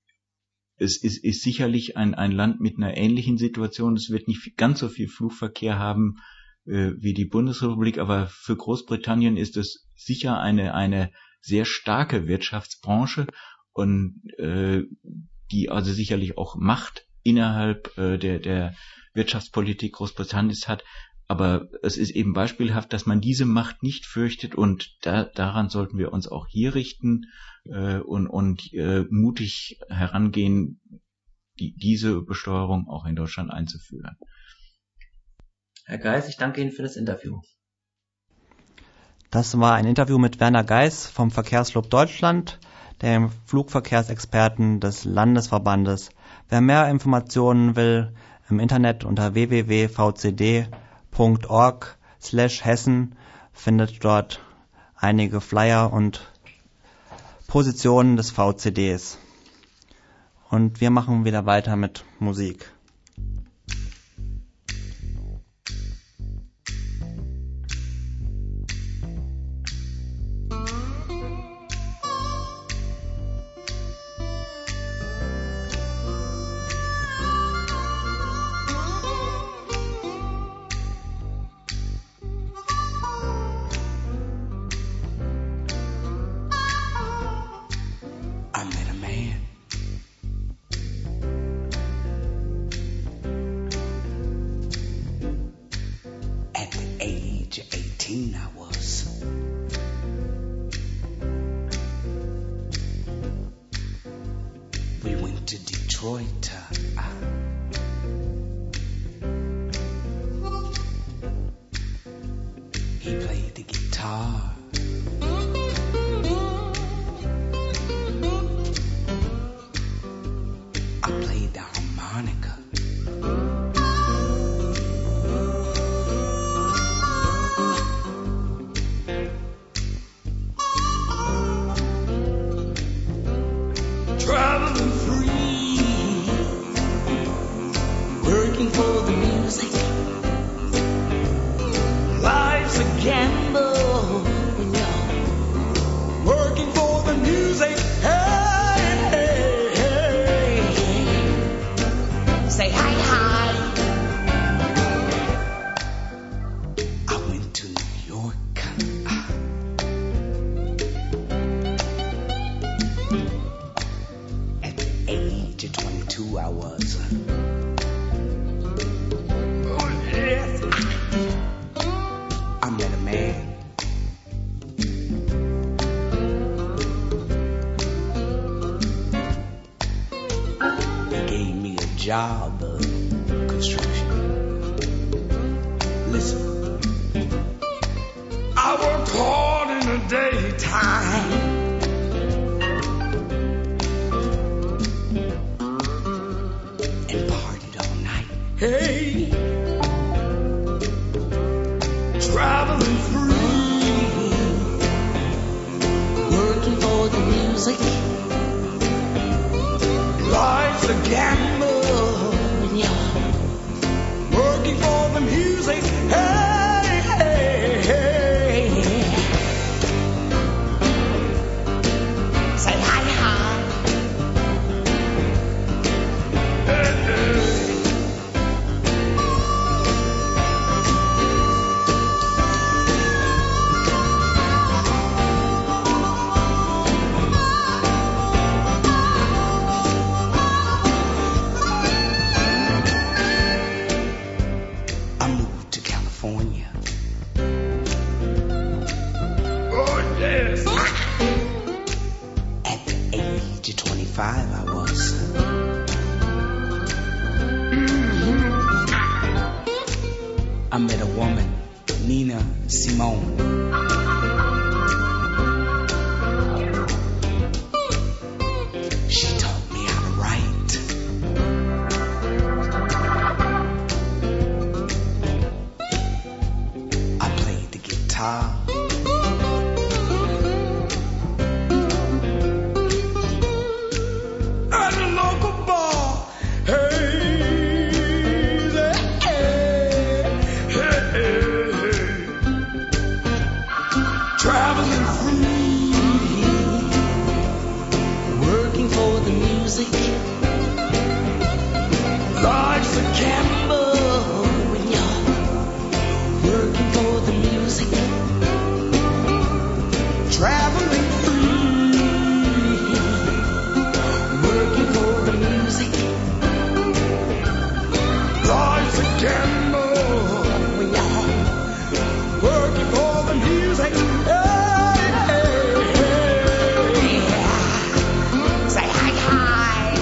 es ist, ist sicherlich ein, ein Land mit einer ähnlichen Situation. Es wird nicht ganz so viel Flugverkehr haben äh, wie die Bundesrepublik, aber für Großbritannien ist es sicher eine, eine sehr starke Wirtschaftsbranche und äh, die also sicherlich auch Macht innerhalb äh, der, der Wirtschaftspolitik Großbritanniens hat. Aber es ist eben beispielhaft, dass man diese Macht nicht fürchtet und da, daran sollten wir uns auch hier richten äh, und, und äh, mutig herangehen, die, diese Besteuerung auch in Deutschland einzuführen. Herr Geis, ich danke Ihnen für das Interview. Das war ein Interview mit Werner Geis vom Verkehrsclub Deutschland, dem Flugverkehrsexperten des Landesverbandes. Wer mehr Informationen will, im Internet unter w w w punkt v c d punkt org slash Hessen findet dort einige Flyer und Positionen des V C Ds. Und wir machen wieder weiter mit Musik. working for the music. Life's a gamble when you're working for the music. Hey, hey, hey, hey. Say hi, hi. I went to New York. At the age of twenty-two, I was. Oh, yes. I met a man. He gave me a job of construction. Listen, I worked hard in the daytime. And partied all night. Hey, traveling free, working for the music. Life's a gamble when you're working for the music. Hey, hey, hey. Say hi, hi. Hey, hey. I moved to California. Oh, yes. At the age of twenty-five, I was. Mhm. I met a woman, Nina Simone. She taught me how to write. I played the guitar. At the local bar. Hey, hey, hey, hey. Traveling free, working for the music. Life's a gamble when you're working for the music. Traveling free, working for the music. Life's a gamble when you're working for the music. Hey, hey, hey. Yeah. Say hi, hi.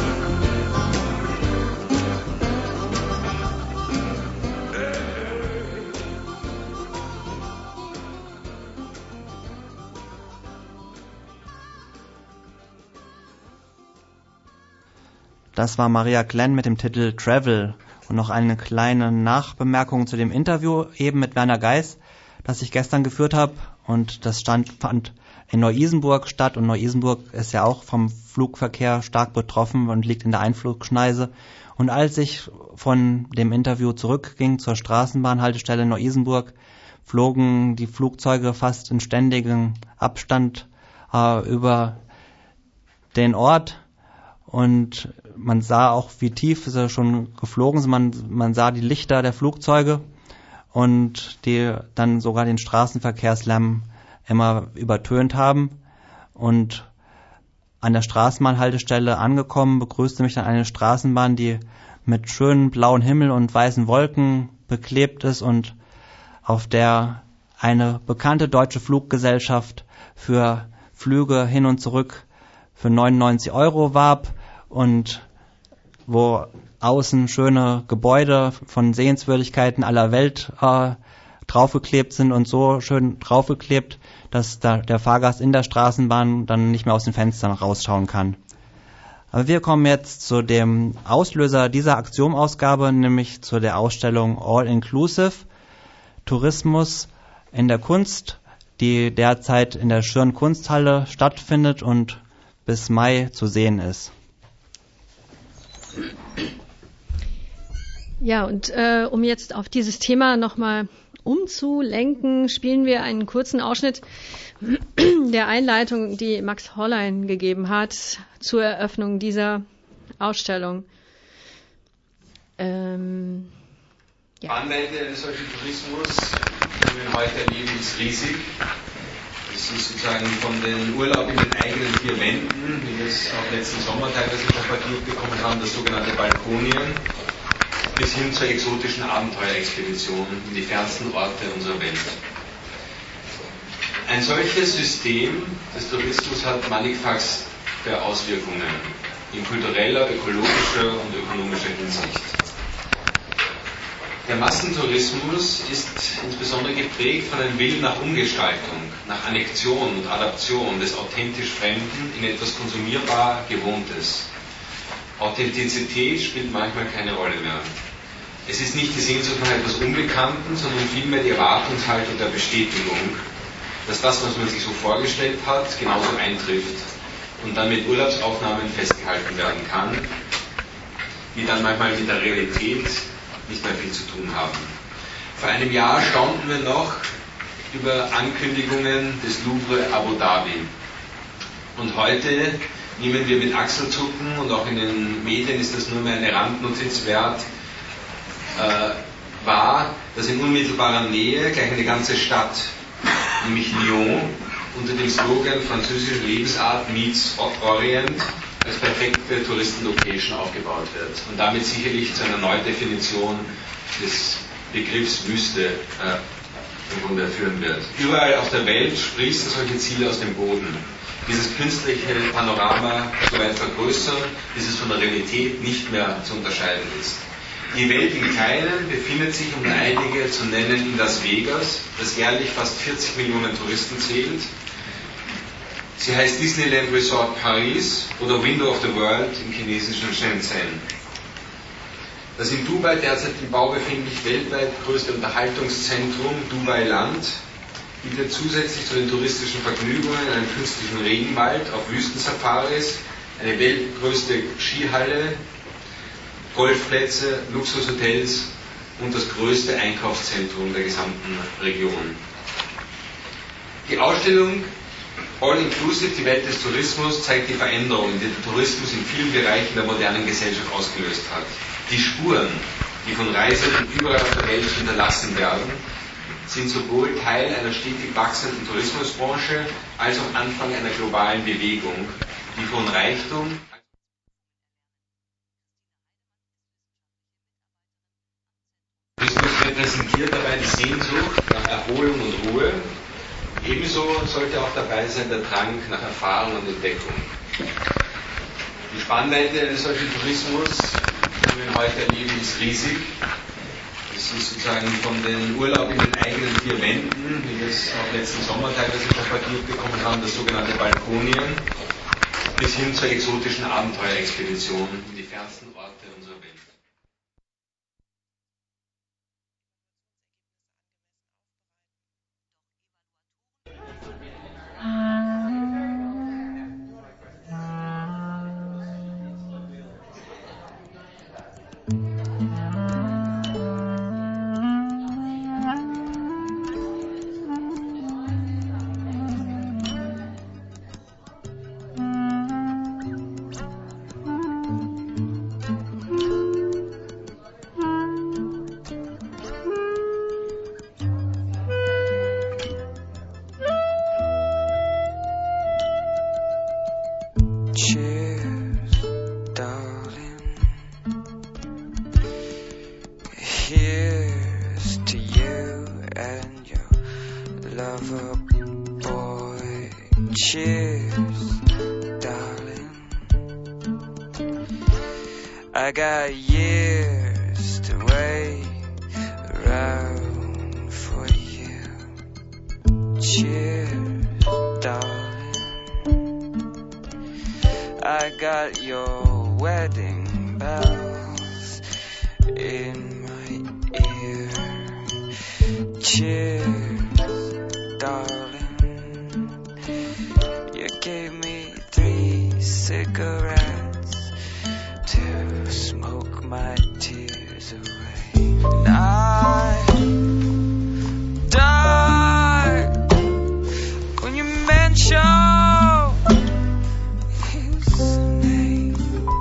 Das war Maria Glenn mit dem Titel Travel. Und noch eine kleine Nachbemerkung zu dem Interview eben mit Werner Geis, das ich gestern geführt habe. Und das stand, fand in Neu-Isenburg statt. Und Neu-Isenburg ist ja auch vom Flugverkehr stark betroffen und liegt in der Einflugschneise. Und als ich von dem Interview zurückging zur Straßenbahnhaltestelle Neu-Isenburg, flogen die Flugzeuge fast in ständigem Abstand äh, über den Ort. Und man sah auch, wie tief sie schon geflogen sind. Man, man sah die Lichter der Flugzeuge und die dann sogar den Straßenverkehrslärm immer übertönt haben. Und an der Straßenbahnhaltestelle angekommen, begrüßte mich dann eine Straßenbahn, die mit schönen blauen Himmel und weißen Wolken beklebt ist und auf der eine bekannte deutsche Fluggesellschaft für Flüge hin und zurück für neunundneunzig Euro warb und wo außen schöne Gebäude von Sehenswürdigkeiten aller Welt äh, draufgeklebt sind und so schön draufgeklebt, dass da der Fahrgast in der Straßenbahn dann nicht mehr aus den Fenstern rausschauen kann. Aber wir kommen jetzt zu dem Auslöser dieser Aktion-Ausgabe, nämlich zu der Ausstellung All Inclusive Tourismus in der Kunst, die derzeit in der Schirn Kunsthalle stattfindet und bis Mai zu sehen ist. Ja, und äh, um jetzt auf dieses Thema nochmal umzulenken, spielen wir einen kurzen Ausschnitt der Einleitung, die Max Horlein gegeben hat zur Eröffnung dieser Ausstellung. Ähm, Die Spannweite eines solchen Tourismus, den wir heute erleben, ist riesig. Es ist sozusagen von den Urlaub in den eigenen vier Wänden, wie wir es auch letzten Sommer teilweise propagiert bekommen haben, das sogenannte Balkonien, bis hin zur exotischen Abenteuerexpedition in die fernsten Orte unserer Welt. Ein solches System des Tourismus hat mannigfachste Auswirkungen in kultureller, ökologischer und ökonomischer Hinsicht. Der Massentourismus ist insbesondere geprägt von einem Willen nach Umgestaltung, nach Annexion und Adaption des authentisch Fremden in etwas konsumierbar Gewohntes. Authentizität spielt manchmal keine Rolle mehr. Es ist nicht die Sehnsucht nach etwas Unbekannten, sondern vielmehr die Erwartungshaltung der Bestätigung, dass das, was man sich so vorgestellt hat, genauso eintrifft und dann mit Urlaubsaufnahmen festgehalten werden kann, die dann manchmal mit der Realität nicht mehr viel zu tun haben. Vor einem Jahr staunten wir noch über Ankündigungen des Louvre Abu Dhabi. Und heute nehmen wir mit Achselzucken, und auch in den Medien ist das nur mehr eine Randnotiz wert, äh, wahr, dass in unmittelbarer Nähe gleich eine ganze Stadt, nämlich Lyon, unter dem Slogan französische Lebensart meets Orient als perfekte Touristenlocation aufgebaut wird und damit sicherlich zu einer Neudefinition des Begriffs Wüste äh, im Grunde führen wird. Überall auf der Welt sprießen solche Ziele aus dem Boden. Dieses künstliche Panorama so weit vergrößern, bis es von der Realität nicht mehr zu unterscheiden ist. Die Welt im Kleinen befindet sich, um einige zu nennen, in Las Vegas, das jährlich fast vierzig Millionen Touristen zählt. Sie heißt Disneyland Resort Paris oder Window of the World im chinesischen Shenzhen. Das in Dubai derzeit im Bau befindlich weltweit größte Unterhaltungszentrum Dubai Land bietet zusätzlich zu den touristischen Vergnügungen einen künstlichen Regenwald auf Wüstensafaris, eine weltgrößte Skihalle, Golfplätze, Luxushotels und das größte Einkaufszentrum der gesamten Region. Die Ausstellung All-Inclusive, die Welt des Tourismus, zeigt die Veränderungen, die der Tourismus in vielen Bereichen der modernen Gesellschaft ausgelöst hat. Die Spuren, die von Reisenden überall auf der Welt hinterlassen werden, sind sowohl Teil einer stetig wachsenden Tourismusbranche als auch Anfang einer globalen Bewegung, die von Reichtum Tourismus repräsentiert dabei die Sehnsucht nach Erholung und Ruhe. Ebenso sollte auch dabei sein der Drang nach Erfahrung und Entdeckung. Die Spannweite eines solchen Tourismus, den wir heute erleben, ist riesig. Es ist sozusagen von den Urlaub in den eigenen vier Wänden, wie wir es auch letzten Sommer teilweise propagiert bekommen haben, das sogenannte Balkonien, bis hin zur exotischen Abenteuerexpedition in die fernsten Orte unserer Welt. I got years to wait around for you. Cheers, darling. I got your wedding bells in my ear. Cheers, darling. You gave me three cigarettes to smoke my tears away. and I die when you mention his name.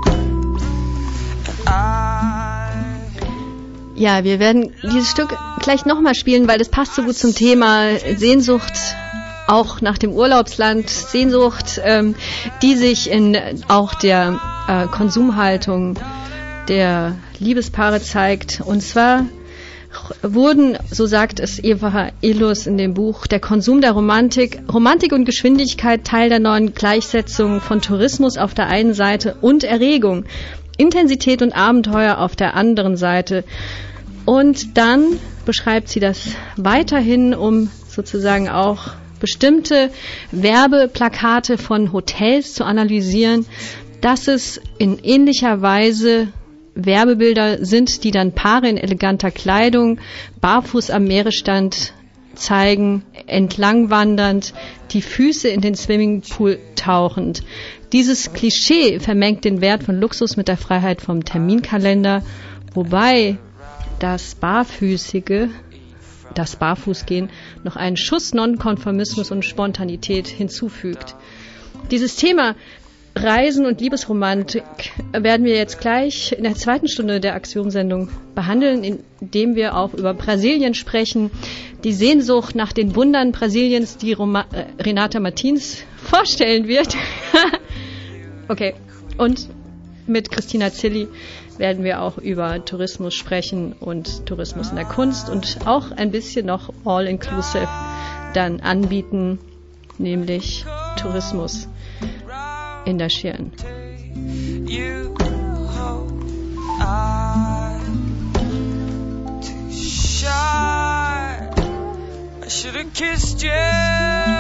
And I Ja, wir werden dieses Stück gleich nochmal spielen, weil das passt so gut zum Thema Sehnsucht, auch nach dem Urlaubsland, Sehnsucht, ähm, die sich in auch der äh, Konsumhaltung der Liebespaare zeigt. Und zwar wurden, so sagt es Eva Illouz in dem Buch, der Konsum der Romantik, Romantik und Geschwindigkeit Teil der neuen Gleichsetzung von Tourismus auf der einen Seite und Erregung, Intensität und Abenteuer auf der anderen Seite. Und dann beschreibt sie das weiterhin, um sozusagen auch bestimmte Werbeplakate von Hotels zu analysieren, dass es in ähnlicher Weise Werbebilder sind, die dann Paare in eleganter Kleidung, barfuß am Meeresstrand zeigen, entlangwandernd, die Füße in den Swimmingpool tauchend. Dieses Klischee vermengt den Wert von Luxus mit der Freiheit vom Terminkalender, wobei das Barfüßige, das Barfußgehen noch einen Schuss Nonkonformismus und Spontanität hinzufügt. Dieses Thema Reisen und Liebesromantik werden wir jetzt gleich in der zweiten Stunde der Axiom-Sendung behandeln, indem wir auch über Brasilien sprechen, die Sehnsucht nach den Wundern Brasiliens, die Roma- äh, Renata Martins vorstellen wird. Okay, und mit Christina Zilli werden wir auch über Tourismus sprechen und Tourismus in der Kunst und auch ein bisschen noch all-inclusive dann anbieten, nämlich Tourismus in der Schirn. you hope I'm too shy. I should have kissed you